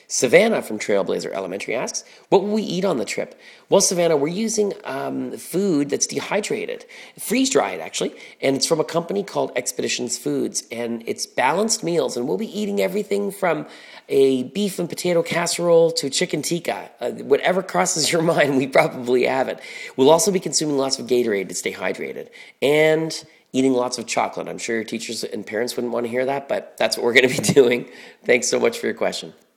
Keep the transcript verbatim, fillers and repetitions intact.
Savannah from Trailblazer Elementary asks, what will we eat on the trip? Well, Savannah, we're using um, food that's dehydrated, freeze-dried actually, and it's from a company called Expeditions Foods, and it's balanced meals, and we'll be eating everything from a beef and potato casserole to chicken tikka. Uh, whatever crosses your mind, we probably have it. We'll also be consuming lots of Gatorade to stay hydrated, and eating lots of chocolate. I'm sure your teachers and parents wouldn't want to hear that, but that's what we're going to be doing. Thanks so much for your question.